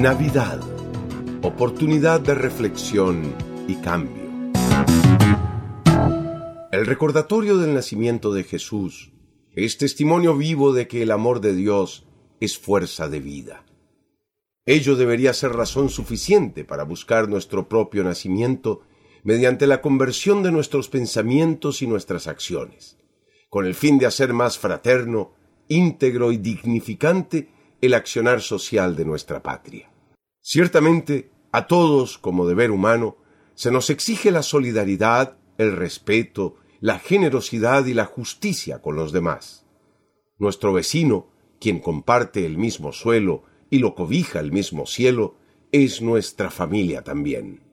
Navidad, oportunidad de reflexión y cambio. El recordatorio del nacimiento de Jesús es testimonio vivo de que el amor de Dios es fuerza de vida. Ello debería ser razón suficiente para buscar nuestro propio nacimiento mediante la conversión de nuestros pensamientos y nuestras acciones, con el fin de hacer más fraterno, íntegro y dignificante el accionar social de nuestra patria. Ciertamente, a todos, como deber humano, se nos exige la solidaridad, el respeto, la generosidad y la justicia con los demás. Nuestro vecino, quien comparte el mismo suelo y lo cobija el mismo cielo, es nuestra familia también.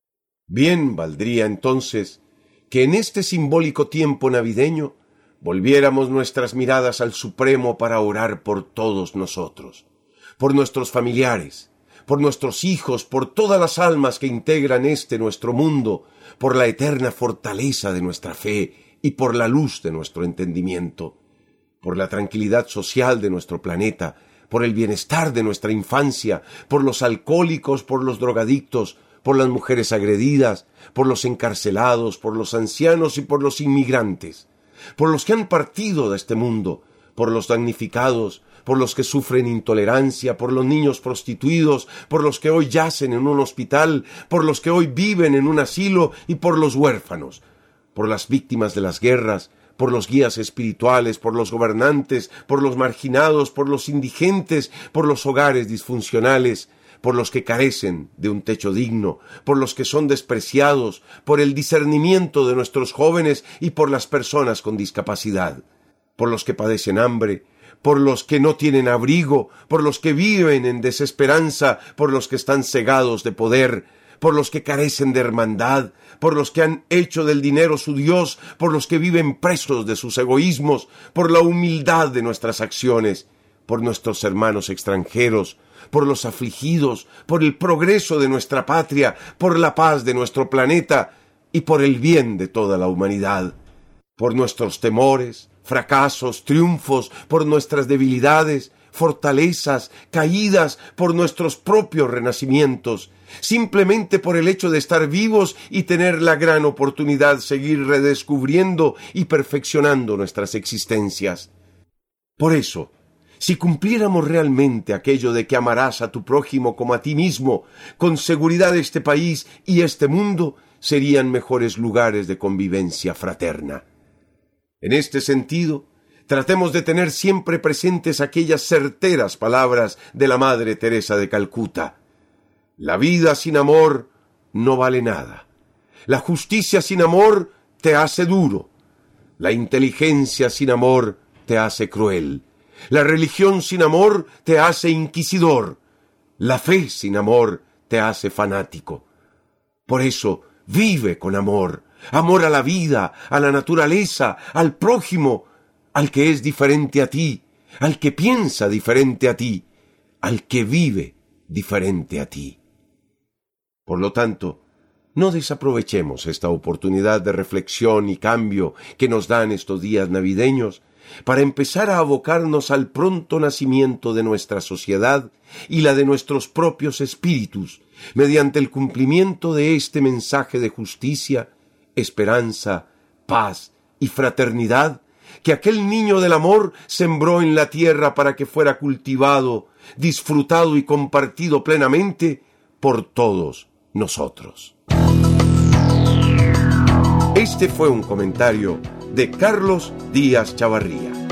Bien valdría entonces que en este simbólico tiempo navideño volviéramos nuestras miradas al Supremo para orar por todos nosotros, por nuestros familiares, por nuestros hijos, por todas las almas que integran este nuestro mundo, por la eterna fortaleza de nuestra fe y por la luz de nuestro entendimiento, por la tranquilidad social de nuestro planeta, por el bienestar de nuestra infancia, por los alcohólicos, por los drogadictos, por las mujeres agredidas, por los encarcelados, por los ancianos y por los inmigrantes, por los que han partido de este mundo, por los damnificados, por los que sufren intolerancia, por los niños prostituidos, por los que hoy yacen en un hospital, por los que hoy viven en un asilo y por los huérfanos, por las víctimas de las guerras, por los guías espirituales, por los gobernantes, por los marginados, por los indigentes, por los hogares disfuncionales, por los que carecen de un techo digno, por los que son despreciados, por el discernimiento de nuestros jóvenes y por las personas con discapacidad, por los que padecen hambre, por los que no tienen abrigo, por los que viven en desesperanza, por los que están cegados de poder, por los que carecen de hermandad, por los que han hecho del dinero su Dios, por los que viven presos de sus egoísmos, por la humildad de nuestras acciones, por nuestros hermanos extranjeros, por los afligidos, por el progreso de nuestra patria, por la paz de nuestro planeta y por el bien de toda la humanidad, por nuestros temores, fracasos, triunfos, por nuestras debilidades, fortalezas, caídas, por nuestros propios renacimientos, simplemente por el hecho de estar vivos y tener la gran oportunidad de seguir redescubriendo y perfeccionando nuestras existencias. Por eso, si cumpliéramos realmente aquello de que amarás a tu prójimo como a ti mismo, con seguridad este país y este mundo serían mejores lugares de convivencia fraterna. En este sentido, tratemos de tener siempre presentes aquellas certeras palabras de la Madre Teresa de Calcuta. La vida sin amor no vale nada. La justicia sin amor te hace duro. La inteligencia sin amor te hace cruel. La religión sin amor te hace inquisidor. La fe sin amor te hace fanático. Por eso, vive con amor. Amor a la vida, a la naturaleza, al prójimo, al que es diferente a ti, al que piensa diferente a ti, al que vive diferente a ti. Por lo tanto, no desaprovechemos esta oportunidad de reflexión y cambio que nos dan estos días navideños para empezar a abocarnos al pronto nacimiento de nuestra sociedad y la de nuestros propios espíritus, mediante el cumplimiento de este mensaje de justicia, esperanza, paz y fraternidad que aquel niño del amor sembró en la tierra para que fuera cultivado, disfrutado y compartido plenamente por todos nosotros. Este fue un comentario de Carlos Díaz Chavarría.